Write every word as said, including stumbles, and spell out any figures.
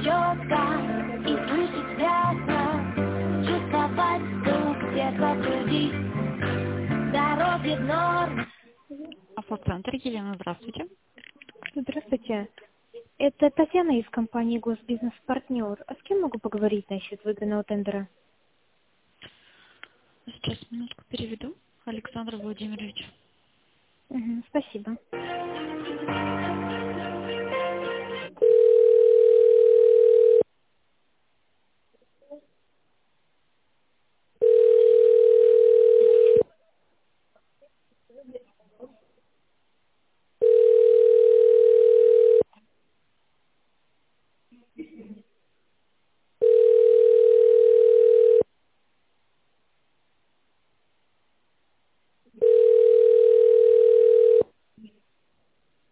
четко и слышать ясно, чувствовать стук где-то в груди, дороги в норм. Автоцентр, Елена, здравствуйте. Здравствуйте. Это Татьяна из компании Госбизнес-партнер. А с кем могу поговорить насчет выгодного тендера? Сейчас минутку переведу. Александр Владимирович. Угу, спасибо.